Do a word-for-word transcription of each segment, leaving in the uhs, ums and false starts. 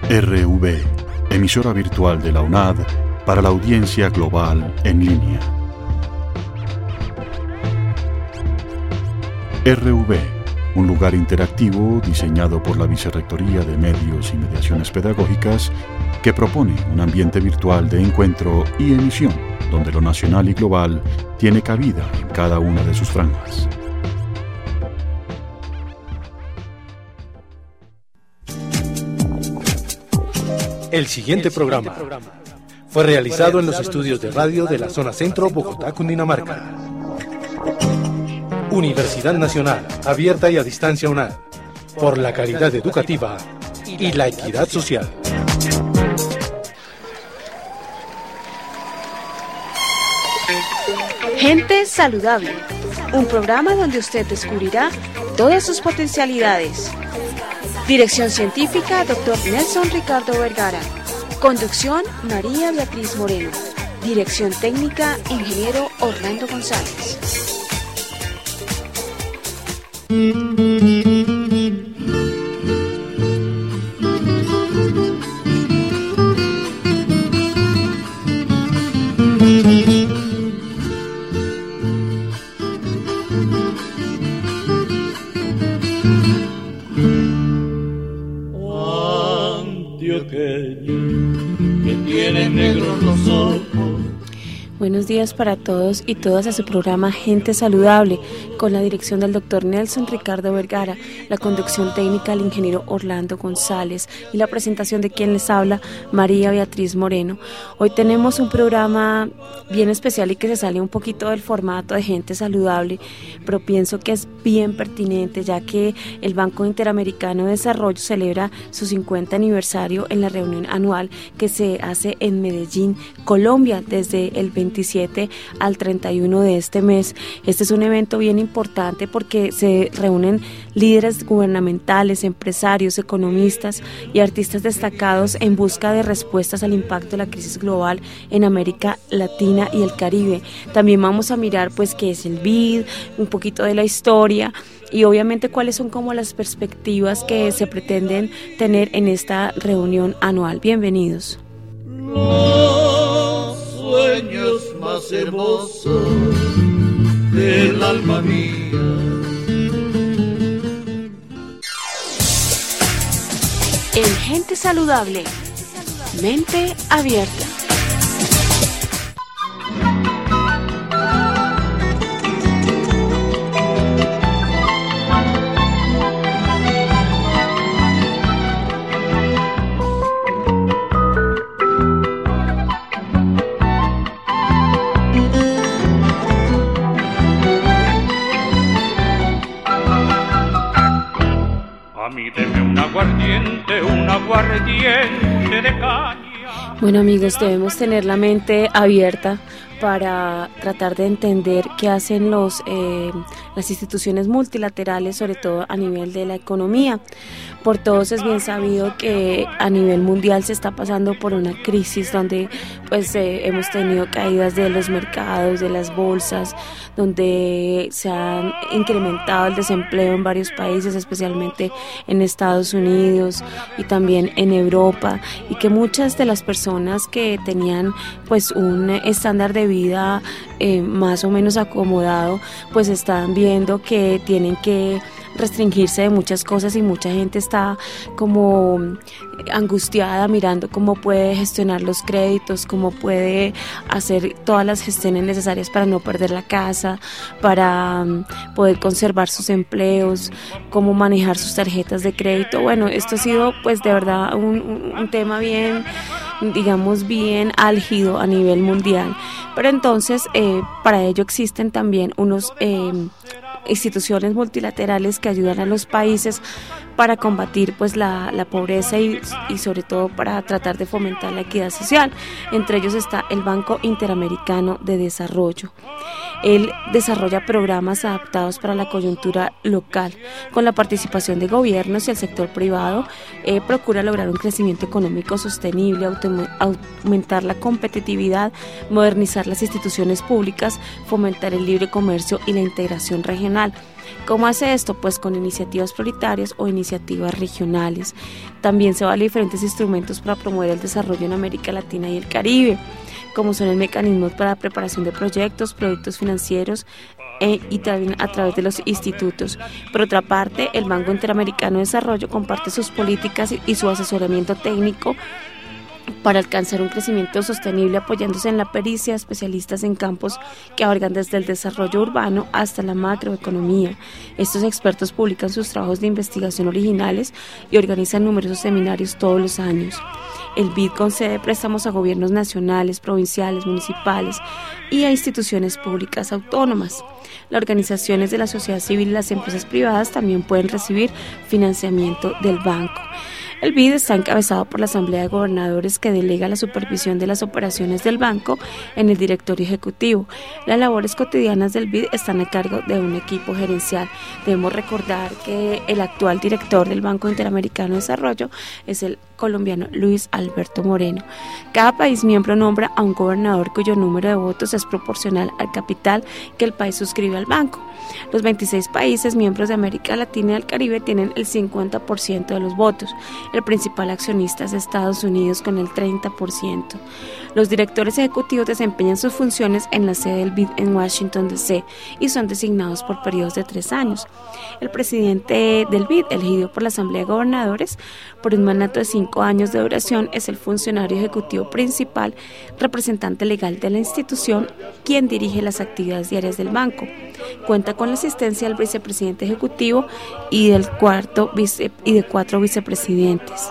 R V, emisora virtual de la UNAD para la audiencia global en línea. R V, un lugar interactivo diseñado por la Vicerrectoría de Medios y Mediaciones Pedagógicas que propone un ambiente virtual de encuentro y emisión donde lo nacional y global tiene cabida en cada una de sus franjas. El siguiente programa fue realizado en los estudios de radio de la zona centro, Bogotá, Cundinamarca. Universidad Nacional, abierta y a distancia UNAD, por la calidad educativa y la equidad social. Gente Saludable, un programa donde usted descubrirá todas sus potencialidades. Dirección científica, doctor Nelson Ricardo Vergara. Conducción, María Beatriz Moreno. Dirección técnica, ingeniero Orlando González. Buenos días para todos y todas a su programa Gente Saludable, con la dirección del doctor Nelson Ricardo Vergara, la conducción técnica del ingeniero Orlando González y la presentación de quien les habla, María Beatriz Moreno. Hoy tenemos un programa bien especial y que se sale un poquito del formato de Gente Saludable, pero pienso que es bien pertinente, ya que el Banco Interamericano de Desarrollo celebra su cincuenta aniversario en la reunión anual que se hace en Medellín, Colombia, desde el veintisiete al treinta y uno de este mes. Este es un evento bien importante porque se reúnen líderes gubernamentales, empresarios, economistas y artistas destacados en busca de respuestas al impacto de la crisis global en América Latina y el Caribe. También vamos a mirar pues qué es el B I D, un poquito de la historia y obviamente cuáles son como las perspectivas que se pretenden tener en esta reunión anual. Bienvenidos. Los sueños más hermosos del alma mía. En Gente Saludable, mente abierta. Un aguardiente de caña. Bueno amigos, debemos tener la mente abierta para tratar de entender qué hacen los, eh, las instituciones multilaterales, sobre todo a nivel de la economía. Por todos es bien sabido que a nivel mundial se está pasando por una crisis donde pues eh, hemos tenido caídas de los mercados, de las bolsas, donde se ha incrementado el desempleo en varios países, especialmente en Estados Unidos y también en Europa, y que muchas de las personas que tenían pues un estándar de vida eh, más o menos acomodado, pues están viendo que tienen que restringirse de muchas cosas y mucha gente está como angustiada mirando cómo puede gestionar los créditos, cómo puede hacer todas las gestiones necesarias para no perder la casa, para um, poder conservar sus empleos, cómo manejar sus tarjetas de crédito. Bueno, esto ha sido pues de verdad un, un, un tema bien, digamos bien álgido a nivel mundial, pero entonces eh, para ello existen también unos eh, instituciones multilaterales que ayudan a los países para combatir pues la, la pobreza y, y sobre todo para tratar de fomentar la equidad social. Entre ellos está el Banco Interamericano de Desarrollo. Él desarrolla programas adaptados para la coyuntura local. Con la participación de gobiernos y el sector privado, eh, procura lograr un crecimiento económico sostenible, autom- aumentar la competitividad, modernizar las instituciones públicas, fomentar el libre comercio y la integración regional. ¿Cómo hace esto? Pues con iniciativas prioritarias o iniciativas regionales. También se vale diferentes instrumentos para promover el desarrollo en América Latina y el Caribe, como son el mecanismo para la preparación de proyectos, productos financieros e, y también a través de los institutos. Por otra parte, el Banco Interamericano de Desarrollo comparte sus políticas y, y su asesoramiento técnico para alcanzar un crecimiento sostenible, apoyándose en la pericia de especialistas en campos que abarcan desde el desarrollo urbano hasta la macroeconomía. Estos expertos publican sus trabajos de investigación originales y organizan numerosos seminarios todos los años. El B I D concede préstamos a gobiernos nacionales, provinciales, municipales y a instituciones públicas autónomas. Las organizaciones de la sociedad civil y las empresas privadas también pueden recibir financiamiento del banco. El B I D está encabezado por la Asamblea de Gobernadores, que delega la supervisión de las operaciones del banco en el directorio ejecutivo. Las labores cotidianas del B I D están a cargo de un equipo gerencial. Debemos recordar que el actual director del Banco Interamericano de Desarrollo es el colombiano Luis Alberto Moreno. Cada país miembro nombra a un gobernador cuyo número de votos es proporcional al capital que el país suscribe al banco. Los veintiséis países miembros de América Latina y el Caribe tienen el cincuenta por ciento de los votos. El principal accionista es Estados Unidos con el treinta por ciento. Los directores ejecutivos desempeñan sus funciones en la sede del B I D en Washington, D C y son designados por periodos de tres años. El presidente del B I D, elegido por la Asamblea de Gobernadores por un mandato de cinco años de duración, es el funcionario ejecutivo principal, representante legal de la institución, quien dirige las actividades diarias del banco. Cuenta con la asistencia del vicepresidente ejecutivo y del cuarto vice, y de cuatro vicepresidentes.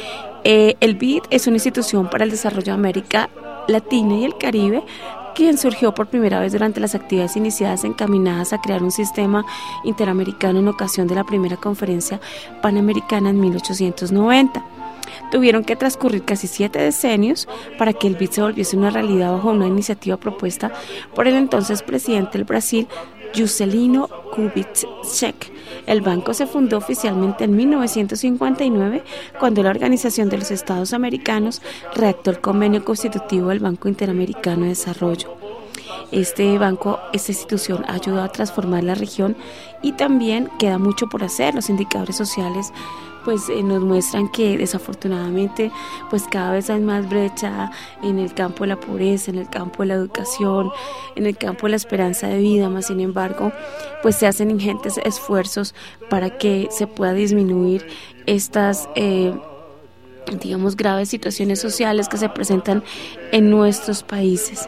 Eh, el B I D es una institución para el desarrollo de América Latina y el Caribe, quien surgió por primera vez durante las actividades iniciadas encaminadas a crear un sistema interamericano en ocasión de la primera conferencia panamericana en mil ochocientos noventa. Tuvieron que transcurrir casi siete decenios para que el B I D se volviese una realidad bajo una iniciativa propuesta por el entonces presidente del Brasil, Juscelino Kubitschek. El banco se fundó oficialmente en mil novecientos cincuenta y nueve, cuando la Organización de los Estados Americanos redactó el convenio constitutivo del Banco Interamericano de Desarrollo. Este banco, esta institución ha ayudado a transformar la región y también queda mucho por hacer. Los indicadores sociales pues eh, nos muestran que desafortunadamente pues cada vez hay más brecha en el campo de la pobreza, en el campo de la educación, en el campo de la esperanza de vida. Más sin embargo, pues se hacen ingentes esfuerzos para que se pueda disminuir estas eh, digamos graves situaciones sociales que se presentan en nuestros países.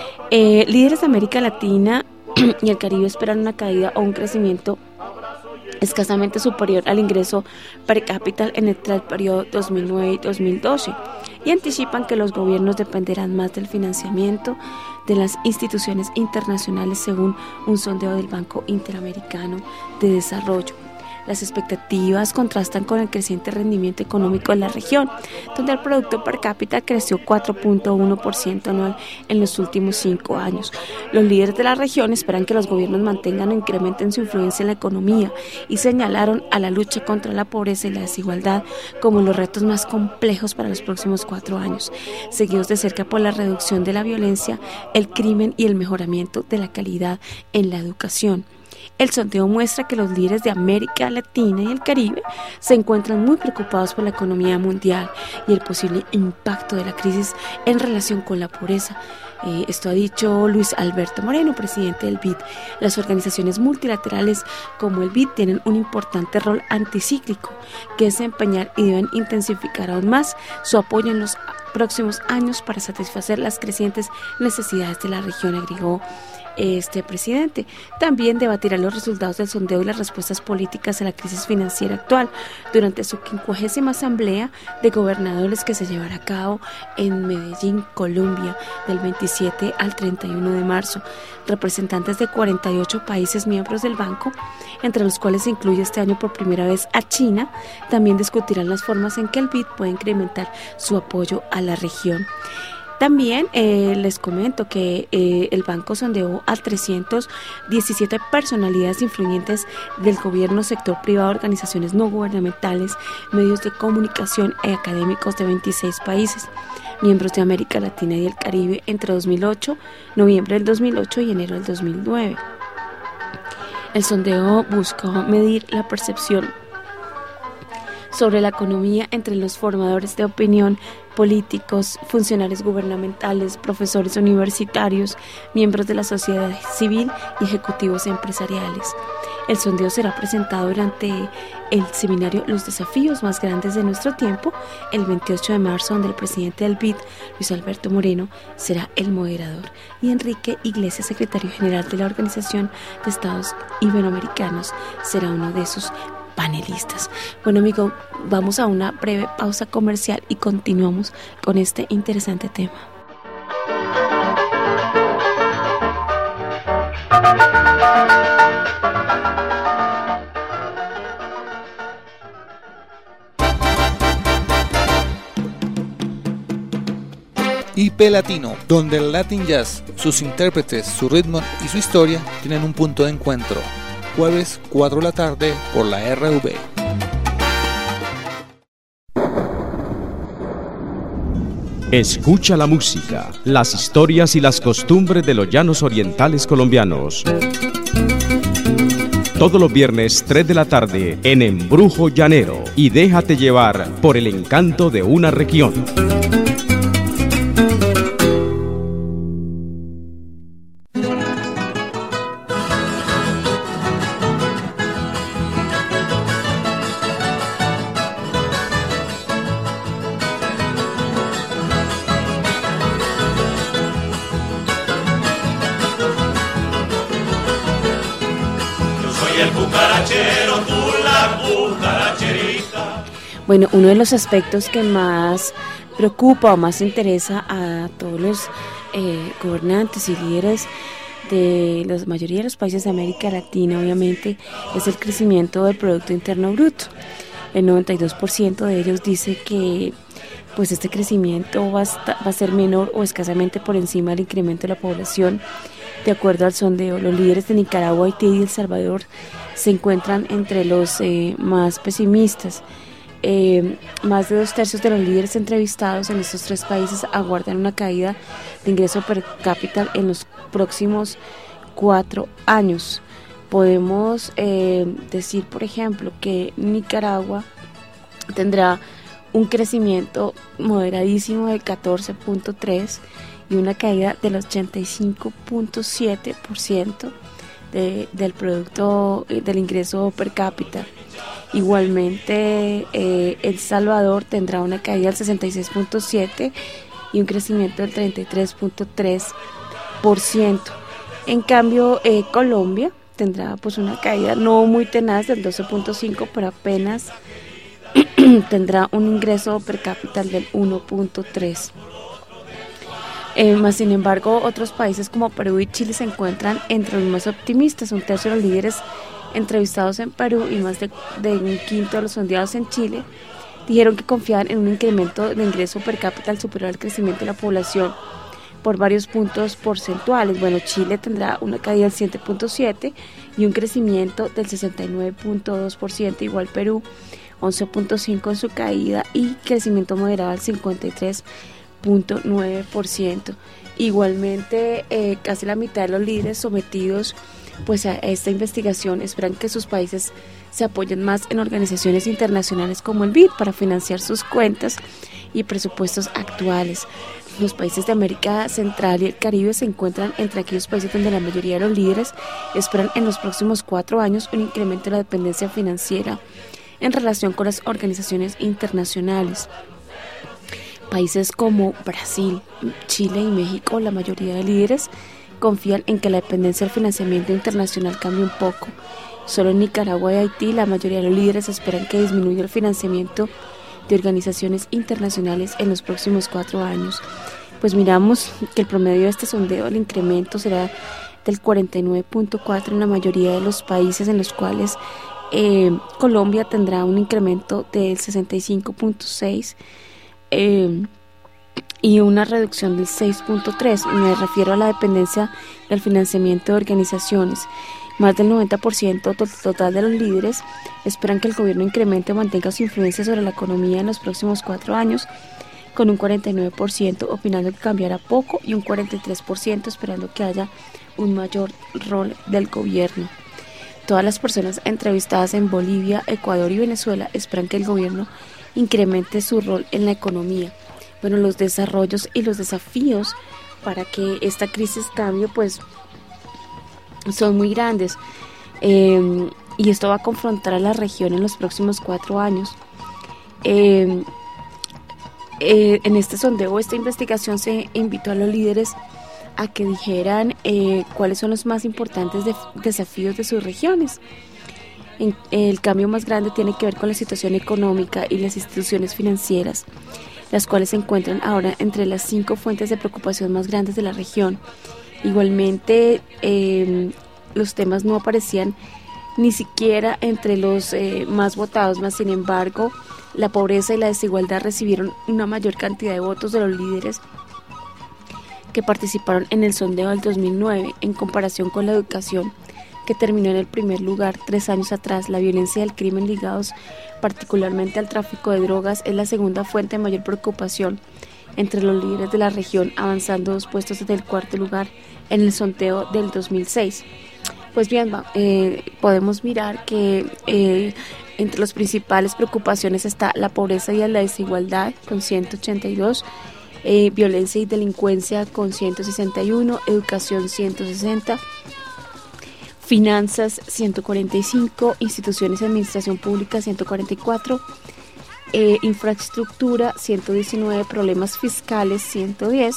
Eh, líderes de América Latina y el Caribe esperan una caída o un crecimiento escasamente superior al ingreso per cápita en el periodo dos mil nueve y dos mil doce, y anticipan que los gobiernos dependerán más del financiamiento de las instituciones internacionales, según un sondeo del Banco Interamericano de Desarrollo. Las expectativas contrastan con el creciente rendimiento económico de la región, donde el producto per cápita creció cuatro punto uno por ciento anual en los últimos cinco años. Los líderes de la región esperan que los gobiernos mantengan o incrementen su influencia en la economía y señalaron a la lucha contra la pobreza y la desigualdad como los retos más complejos para los próximos cuatro años, seguidos de cerca por la reducción de la violencia, el crimen y el mejoramiento de la calidad en la educación. El sondeo muestra que los líderes de América Latina y el Caribe se encuentran muy preocupados por la economía mundial y el posible impacto de la crisis en relación con la pobreza. Eh, esto ha dicho Luis Alberto Moreno, presidente del B I D. Las organizaciones multilaterales como el B I D tienen un importante rol anticíclico que desempeñar y deben intensificar aún más su apoyo en los próximos años para satisfacer las crecientes necesidades de la región, agregó este presidente. También debatirá los resultados del sondeo y las respuestas políticas a la crisis financiera actual durante su quincuagésima asamblea de gobernadores, que se llevará a cabo en Medellín, Colombia, del veintisiete al treinta y uno de marzo. Representantes de cuarenta y ocho países miembros del banco, entre los cuales se incluye este año por primera vez a China, también discutirán las formas en que el B I D puede incrementar su apoyo a la región. También eh, les comento que eh, el banco sondeó a trescientas diecisiete personalidades influyentes del gobierno, sector privado, organizaciones no gubernamentales, medios de comunicación y académicos de veintiséis países, miembros de América Latina y el Caribe entre dos mil ocho, noviembre del dos mil ocho y enero del dos mil nueve. El sondeo buscó medir la percepción sobre la economía entre los formadores de opinión, políticos, funcionarios gubernamentales, profesores universitarios, miembros de la sociedad civil y ejecutivos empresariales. El sondeo será presentado durante el seminario Los desafíos más grandes de nuestro tiempo, el veintiocho de marzo, donde el presidente del B I D, Luis Alberto Moreno, será el moderador y Enrique Iglesias, secretario general de la Organización de Estados Iberoamericanos, será uno de sus panelistas. Bueno, amigo, vamos a una breve pausa comercial y continuamos con este interesante tema. I P Latino, donde el Latin Jazz, sus intérpretes, su ritmo y su historia tienen un punto de encuentro. Jueves cuatro de la tarde por la R V. Escucha la música, las historias y las costumbres de los llanos orientales colombianos. Todos los viernes tres de la tarde en Embrujo Llanero y déjate llevar por el encanto de una región. Bueno, uno de los aspectos que más preocupa o más interesa a todos los eh, gobernantes y líderes de la mayoría de los países de América Latina, obviamente, es el crecimiento del Producto Interno Bruto. El noventa y dos por ciento de ellos dice que pues este crecimiento va a, esta, va a ser menor o escasamente por encima del incremento de la población. De acuerdo al sondeo, los líderes de Nicaragua, Haití y El Salvador se encuentran entre los eh, más pesimistas. Eh, más de dos tercios de los líderes entrevistados en estos tres países aguardan una caída de ingreso per cápita en los próximos cuatro años. Podemos eh, decir, por ejemplo, que Nicaragua tendrá un crecimiento moderadísimo del catorce punto tres por ciento y una caída del ochenta y cinco punto siete por ciento de, del producto del ingreso per cápita. Igualmente, eh, El Salvador tendrá una caída del sesenta y seis punto siete por ciento y un crecimiento del treinta y tres punto tres por ciento. En cambio, eh, Colombia tendrá pues una caída no muy tenaz del doce punto cinco por ciento, pero apenas tendrá un ingreso per cápita del uno punto tres por ciento. Eh, más sin embargo, otros países como Perú y Chile se encuentran entre los más optimistas. Un tercio de los líderes entrevistados en Perú y más de, de un quinto de los sondeados en Chile dijeron que confían en un incremento de ingreso per cápita al superior al crecimiento de la población por varios puntos porcentuales. Bueno, Chile tendrá una caída del siete punto siete por ciento y un crecimiento del sesenta y nueve punto dos por ciento, igual Perú once punto cinco por ciento en su caída y crecimiento moderado al cincuenta y tres punto nueve por ciento. Igualmente, eh, casi la mitad de los líderes sometidos pues a esta investigación esperan que sus países se apoyen más en organizaciones internacionales como el B I D para financiar sus cuentas y presupuestos actuales. Los países de América Central y el Caribe se encuentran entre aquellos países donde la mayoría de los líderes esperan en los próximos cuatro años un incremento de la dependencia financiera en relación con las organizaciones internacionales. Países como Brasil, Chile y México, la mayoría de líderes confían en que la dependencia del financiamiento internacional cambie un poco. Solo en Nicaragua y Haití, la mayoría de los líderes esperan que disminuya el financiamiento de organizaciones internacionales en los próximos cuatro años. Pues miramos que el promedio de este sondeo, el incremento será del cuarenta y nueve punto cuatro en la mayoría de los países, en los cuales eh, Colombia tendrá un incremento del sesenta y cinco punto seis eh, y una reducción del seis punto tres. Me refiero a la dependencia del financiamiento de organizaciones. Más del noventa por ciento total de los líderes esperan que el gobierno incremente o mantenga su influencia sobre la economía en los próximos cuatro años, con un cuarenta y nueve por ciento opinando que cambiará poco y un cuarenta y tres por ciento esperando que haya un mayor rol del gobierno. Todas las personas entrevistadas en Bolivia, Ecuador y Venezuela esperan que el gobierno incremente su rol en la economía. Bueno, los desarrollos y los desafíos para que esta crisis cambie, pues, son muy grandes. Eh, y esto va a confrontar a la región en los próximos cuatro años. Eh, eh, en este sondeo, esta investigación se invitó a los líderes a que dijeran eh, cuáles son los más importantes de, desafíos de sus regiones. En, el cambio más grande tiene que ver con la situación económica y las instituciones financieras, las cuales se encuentran ahora entre las cinco fuentes de preocupación más grandes de la región. Igualmente, eh, los temas no aparecían ni siquiera entre los eh, más votados, más sin embargo, la pobreza y la desigualdad recibieron una mayor cantidad de votos de los líderes que participaron en el sondeo del dos mil nueve, en comparación con la educación, que terminó en el primer lugar tres años atrás. La violencia y el crimen ligados particularmente al tráfico de drogas es la segunda fuente de mayor preocupación entre los líderes de la región, avanzando dos puestos desde el cuarto lugar en el sondeo del dos mil seis. Pues bien, eh, podemos mirar que eh, entre las principales preocupaciones está la pobreza y la desigualdad con ciento ochenta y dos, eh, violencia y delincuencia con ciento sesenta y uno, educación ciento sesenta, finanzas ciento cuarenta y cinco, instituciones de administración pública ciento cuarenta y cuatro, eh, infraestructura ciento diecinueve, problemas fiscales ciento diez,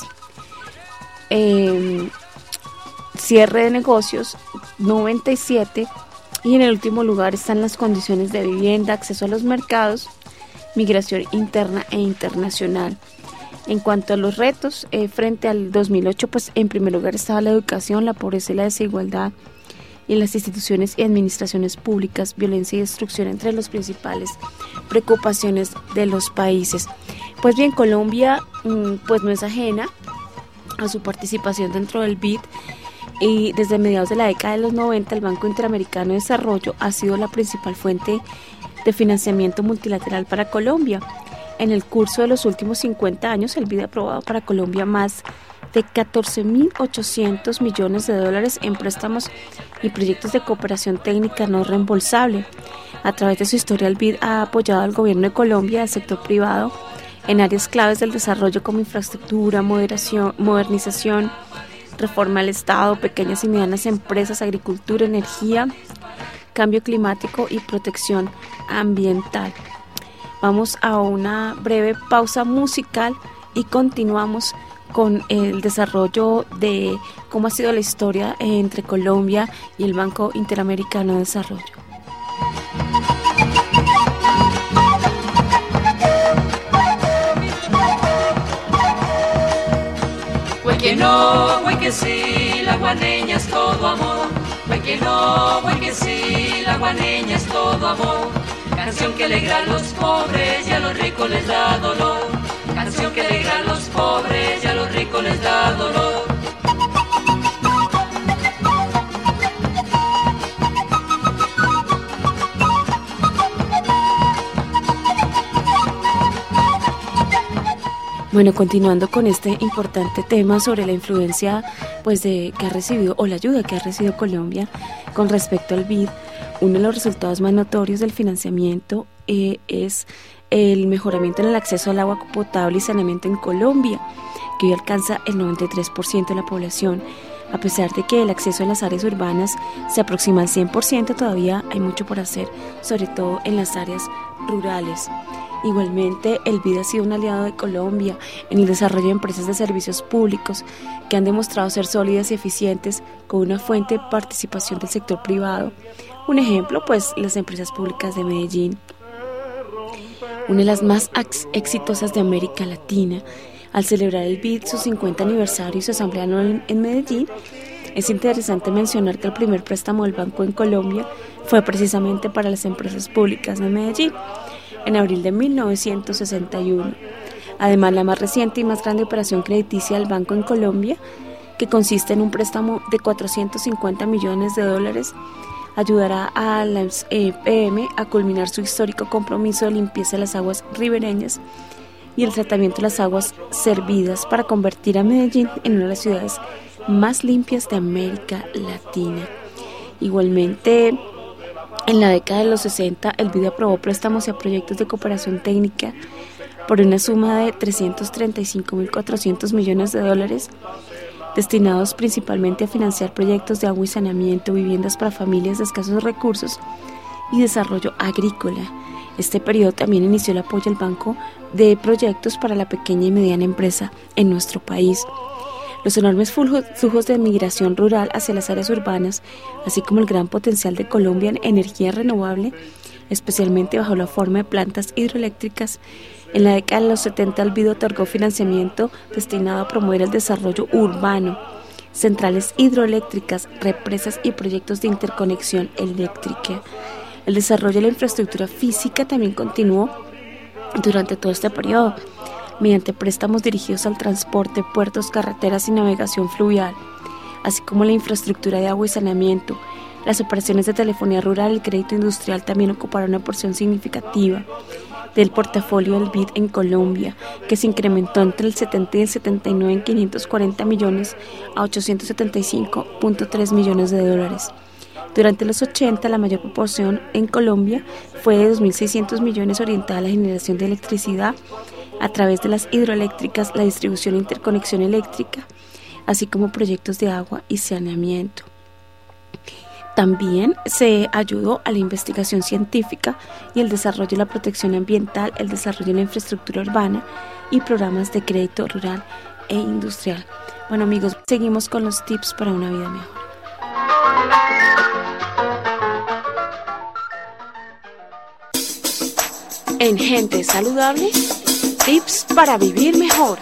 eh, cierre de negocios noventa y siete, y en el último lugar están las condiciones de vivienda, acceso a los mercados, migración interna e internacional. En cuanto a los retos, eh, frente al dos mil ocho, pues en primer lugar estaba la educación, la pobreza y la desigualdad, y en las instituciones y administraciones públicas, violencia y destrucción entre las principales preocupaciones de los países. Pues bien, Colombia pues no es ajena a su participación dentro del B I D, y desde mediados de la década de los noventa el Banco Interamericano de Desarrollo ha sido la principal fuente de financiamiento multilateral para Colombia. En el curso de los últimos cincuenta años, el B I D ha aprobado para Colombia más de catorce mil ochocientos millones de dólares en préstamos y proyectos de cooperación técnica no reembolsable. A través de su historia, el B I D ha apoyado al gobierno de Colombia y al sector privado en áreas claves del desarrollo como infraestructura, moderación, modernización, reforma del Estado, pequeñas y medianas empresas, agricultura, energía, cambio climático y protección ambiental. Vamos a una breve pausa musical y continuamos con el desarrollo de cómo ha sido la historia entre Colombia y el Banco Interamericano de Desarrollo. Güey que no, güey que sí, la guaneña es todo amor. Güey que no, güey que sí, la guaneña es todo amor. Canción que alegra a los pobres y a los ricos les da dolor. Canción que alegra a los pobres y a los ricos les da dolor. Bueno, continuando con este importante tema sobre la influencia pues de que ha recibido o la ayuda que ha recibido Colombia con respecto al B I D, uno de los resultados más notorios del financiamiento eh, es el mejoramiento en el acceso al agua potable y saneamiento en Colombia, que hoy alcanza el noventa y tres por ciento de la población. A pesar de que el acceso a las áreas urbanas se aproxima al cien por ciento, todavía hay mucho por hacer, sobre todo en las áreas rurales. Igualmente, el B I D ha sido un aliado de Colombia en el desarrollo de empresas de servicios públicos que han demostrado ser sólidas y eficientes con una fuente de participación del sector privado. Un ejemplo, pues, las empresas públicas de Medellín, una de las más exitosas de América Latina. Al celebrar el B I D su cincuenta aniversario y su asamblea anual en Medellín, es interesante mencionar que el primer préstamo del banco en Colombia fue precisamente para las empresas públicas de Medellín, en abril de mil novecientos sesenta y uno. Además, la más reciente y más grande operación crediticia del banco en Colombia, que consiste en un préstamo de cuatrocientos cincuenta millones de dólares, ayudará a la E P M a culminar su histórico compromiso de limpieza de las aguas ribereñas y el tratamiento de las aguas servidas para convertir a Medellín en una de las ciudades más limpias de América Latina. Igualmente, En la década de los sesenta, el B I D aprobó préstamos a proyectos de cooperación técnica por una suma de trescientos treinta y cinco mil cuatrocientos millones de dólares, destinados principalmente a financiar proyectos de agua y saneamiento, viviendas para familias de escasos recursos y desarrollo agrícola. Este periodo también inició el apoyo al Banco de Proyectos para la Pequeña y Mediana Empresa en nuestro país. Los enormes flujos de migración rural hacia las áreas urbanas, así como el gran potencial de Colombia en energía renovable, especialmente bajo la forma de plantas hidroeléctricas. En la década de los setenta, el B I D otorgó financiamiento destinado a promover el desarrollo urbano, centrales hidroeléctricas, represas y proyectos de interconexión eléctrica. El desarrollo de la infraestructura física también continuó durante todo este periodo, mediante préstamos dirigidos al transporte, puertos, carreteras y navegación fluvial, así como la infraestructura de agua y saneamiento. Las operaciones de telefonía rural y el crédito industrial también ocuparon una porción significativa del portafolio del B I D en Colombia, que se incrementó entre el setenta y el setenta y nueve en quinientos cuarenta millones a ochocientos setenta y cinco punto tres millones de dólares. Durante los ochenta, la mayor proporción en Colombia fue de dos mil seiscientos millones orientada a la generación de electricidad a través de las hidroeléctricas, la distribución e interconexión eléctrica, así como proyectos de agua y saneamiento. También se ayudó a la investigación científica y el desarrollo de la protección ambiental, el desarrollo de la infraestructura urbana y programas de crédito rural e industrial. Bueno, amigos, seguimos con los tips para una vida mejor. En Gente Saludable, tips para vivir mejor.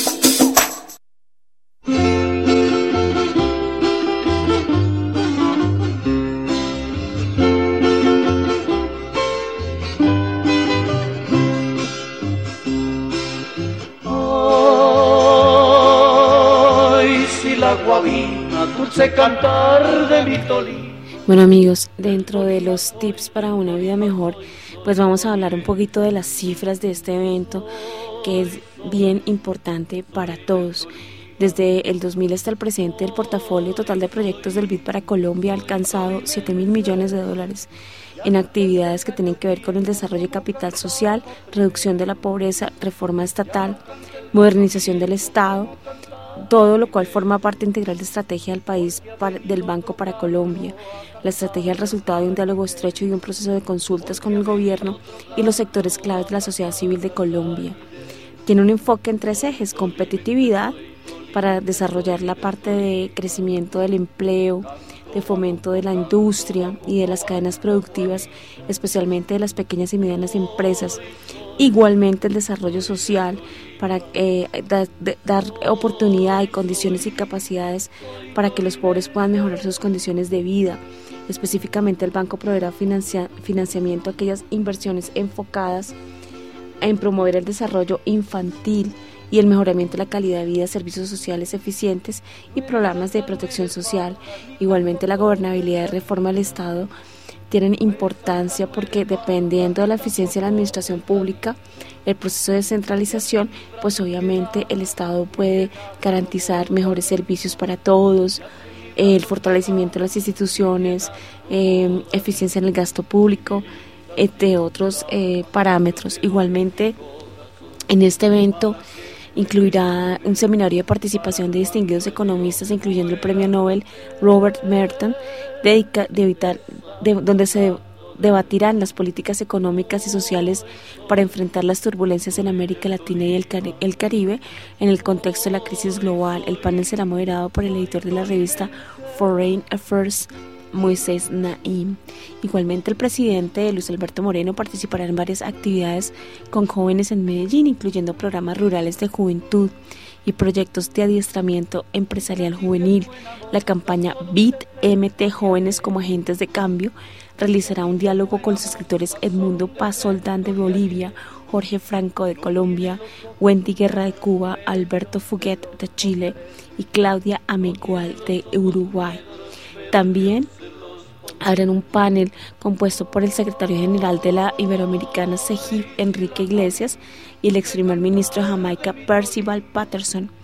Ay, si la guabina, dulce cantar de mi tolí. Bueno, amigos, dentro de los tips para una vida mejor, pues vamos a hablar un poquito de las cifras de este evento, que es bien importante para todos. Desde el dos mil hasta el presente, el portafolio total de proyectos del B I D para Colombia ha alcanzado siete mil millones de dólares en actividades que tienen que ver con el desarrollo de capital social, reducción de la pobreza, reforma estatal, modernización del Estado, todo lo cual forma parte integral de estrategia del país para, del Banco para Colombia. La estrategia es el resultado de un diálogo estrecho y de un proceso de consultas con el gobierno y los sectores claves de la sociedad civil de Colombia. Tiene un enfoque en tres ejes: competitividad, para desarrollar la parte de crecimiento del empleo, de fomento de la industria y de las cadenas productivas, especialmente de las pequeñas y medianas empresas. Igualmente el desarrollo social, para eh, da, de, dar oportunidad y condiciones y capacidades para que los pobres puedan mejorar sus condiciones de vida. Específicamente el banco proveerá financia, financiamiento a aquellas inversiones enfocadas en promover el desarrollo infantil y el mejoramiento de la calidad de vida, servicios sociales eficientes y programas de protección social. Igualmente la gobernabilidad y reforma del Estado tienen importancia porque dependiendo de la eficiencia de la administración pública, el proceso de descentralización, pues obviamente el Estado puede garantizar mejores servicios para todos, el fortalecimiento de las instituciones, eh, eficiencia en el gasto público, entre otros eh, parámetros. Igualmente, en este evento incluirá un seminario de participación de distinguidos economistas, incluyendo el premio Nobel Robert Merton, dedica, de evitar, de, donde se debatirán las políticas económicas y sociales para enfrentar las turbulencias en América Latina y el, Cari- el Caribe en el contexto de la crisis global. El panel será moderado por el editor de la revista Foreign Affairs, Moisés Naim. Igualmente el presidente Luis Alberto Moreno participará en varias actividades con jóvenes en Medellín, incluyendo programas rurales de juventud y proyectos de adiestramiento empresarial juvenil. La campaña B I T M T Jóvenes como Agentes de Cambio realizará un diálogo con los escritores Edmundo Paz Soldán de Bolivia, Jorge Franco de Colombia, Wendy Guerra de Cuba, Alberto Fuguet de Chile y Claudia Amegual de Uruguay. También habrá un panel compuesto por el secretario general de la Iberoamericana C E G I P, Enrique Iglesias, y el ex primer ministro de Jamaica, Percival Patterson,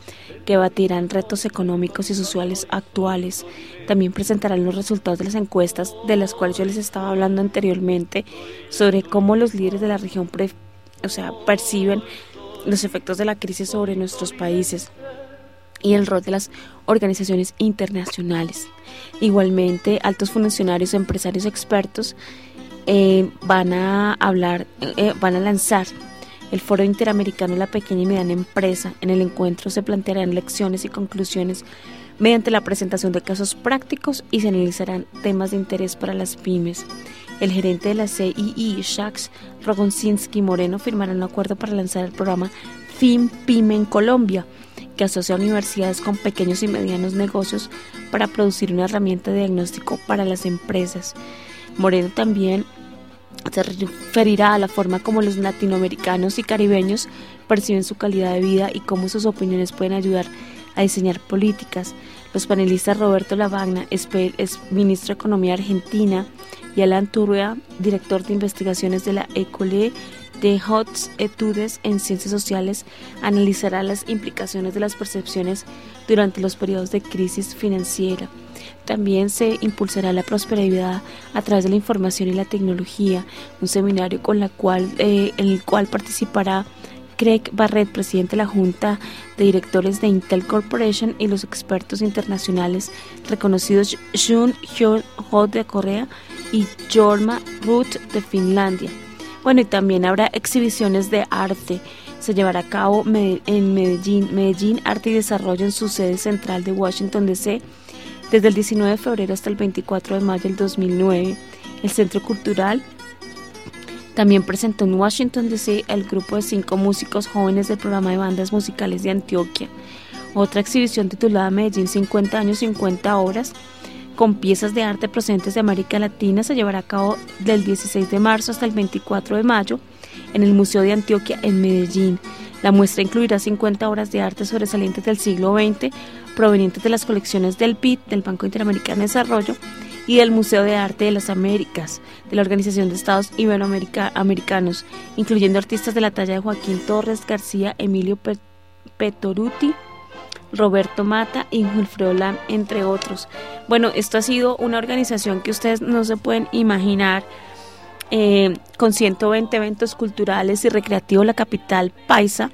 que batirán retos económicos y sociales actuales. También presentarán los resultados de las encuestas de las cuales yo les estaba hablando anteriormente, sobre cómo los líderes de la región pre, o sea, perciben los efectos de la crisis sobre nuestros países y el rol de las organizaciones internacionales. Igualmente, altos funcionarios, empresarios expertos eh, van a hablar, eh, van a lanzar el Foro Interamericano de la Pequeña y Mediana Empresa. En el encuentro se plantearán lecciones y conclusiones mediante la presentación de casos prácticos y se analizarán temas de interés para las pymes. El gerente de la C I I, Jacques Rogozinski Moreno, firmará un acuerdo para lanzar el programa FinPyme en Colombia, que asocia a universidades con pequeños y medianos negocios para producir una herramienta de diagnóstico para las empresas. Moreno también se referirá a la forma como los latinoamericanos y caribeños perciben su calidad de vida y cómo sus opiniones pueden ayudar a diseñar políticas. Los panelistas Roberto Lavagna, ex ministro de Economía Argentina, y Alan Turea, director de investigaciones de la École de Hautes Études en Ciencias Sociales, analizará las implicaciones de las percepciones durante los periodos de crisis financiera. También se impulsará la prosperidad a través de la información y la tecnología, un seminario con la cual, eh, en el cual participará Craig Barrett, presidente de la Junta de Directores de Intel Corporation, y los expertos internacionales reconocidos Jun Hyun Ho de Corea y Jorma Ruth de Finlandia. Bueno, y también habrá exhibiciones de arte. Se llevará a cabo en Medellín, Medellín Arte y Desarrollo, en su sede central de Washington D C, desde el diecinueve de febrero hasta el veinticuatro de mayo del dos mil nueve. El Centro Cultural también presentó en Washington D C el grupo de cinco músicos jóvenes del programa de bandas musicales de Antioquia. Otra exhibición titulada Medellín cincuenta años, cincuenta obras, con piezas de arte procedentes de América Latina, se llevará a cabo del dieciséis de marzo hasta el veinticuatro de mayo en el Museo de Antioquia en Medellín. La muestra incluirá cincuenta obras de arte sobresalientes del siglo veinte, provenientes de las colecciones del B I D, del Banco Interamericano de Desarrollo, y del Museo de Arte de las Américas, de la Organización de Estados Iberoamericanos, incluyendo artistas de la talla de Joaquín Torres García, Emilio Petoruti, Roberto Mata y Wilfredo Lam, entre otros. Bueno, esto ha sido una organización que ustedes no se pueden imaginar, eh, con ciento veinte eventos culturales y recreativos. La capital paisa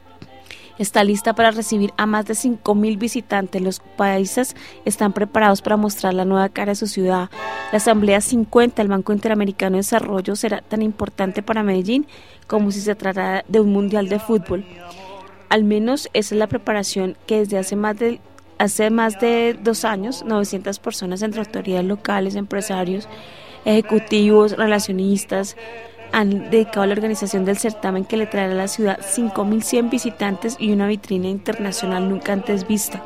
está lista para recibir a más de cinco mil visitantes. Los países están preparados para mostrar la nueva cara de su ciudad. La Asamblea cincuenta del Banco Interamericano de Desarrollo será tan importante para Medellín como si se tratara de un mundial de fútbol. Al menos esa es la preparación que desde hace más de, hace más de dos años, novecientas personas entre autoridades locales, empresarios, ejecutivos, relacionistas, han dedicado a la organización del certamen, que le traerá a la ciudad cinco mil cien visitantes y una vitrina internacional nunca antes vista.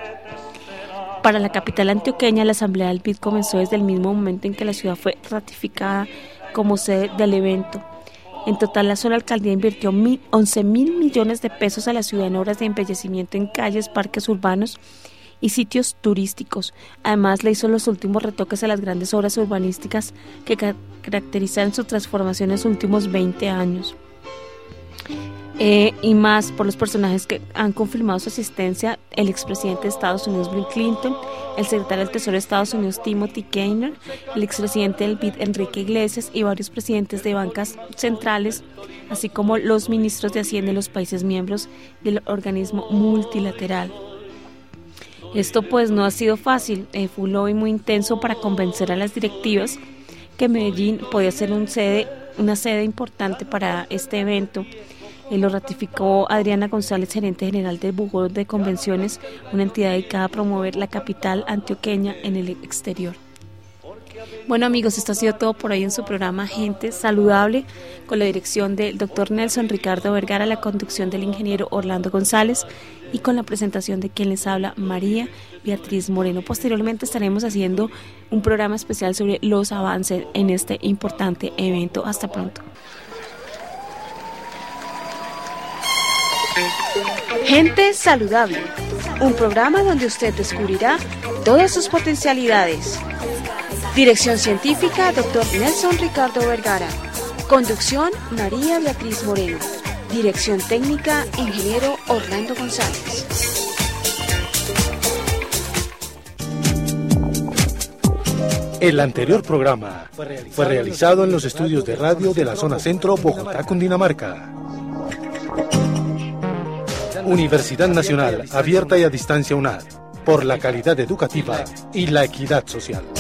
Para la capital antioqueña, la asamblea del B I D comenzó desde el mismo momento en que la ciudad fue ratificada como sede del evento. En total, la sola alcaldía invirtió once mil millones de pesos a la ciudad en obras de embellecimiento en calles, parques urbanos y sitios turísticos. Además, le hizo los últimos retoques a las grandes obras urbanísticas que ca- caracterizan su transformación en los últimos veinte años. Eh, y más por los personajes que han confirmado su asistencia: el expresidente de Estados Unidos Bill Clinton, el secretario del Tesoro de Estados Unidos Timothy Geithner, el expresidente del B I D Enrique Iglesias y varios presidentes de bancas centrales, así como los ministros de Hacienda de los países miembros del organismo multilateral. Esto pues no ha sido fácil, eh, fue un lobby muy intenso para convencer a las directivas que Medellín podía ser un sede, una sede importante para este evento. Eh, lo ratificó Adriana González, gerente general del Buró de Convenciones, una entidad dedicada a promover la capital antioqueña en el exterior. Bueno, amigos, esto ha sido todo por hoy en su programa Gente Saludable, con la dirección del doctor Nelson Ricardo Vergara, la conducción del ingeniero Orlando González y con la presentación de quien les habla, María Beatriz Moreno. Posteriormente estaremos haciendo un programa especial sobre los avances en este importante evento. Hasta pronto. Gente Saludable, un programa donde usted descubrirá todas sus potencialidades. Dirección científica, doctor Nelson Ricardo Vergara. Conducción, María Beatriz Moreno. Dirección técnica, ingeniero Orlando González. El anterior programa fue realizado en los estudios de radio de la zona centro, Bogotá, Cundinamarca. Universidad Nacional, abierta y a distancia UNAD, por la calidad educativa y la equidad social.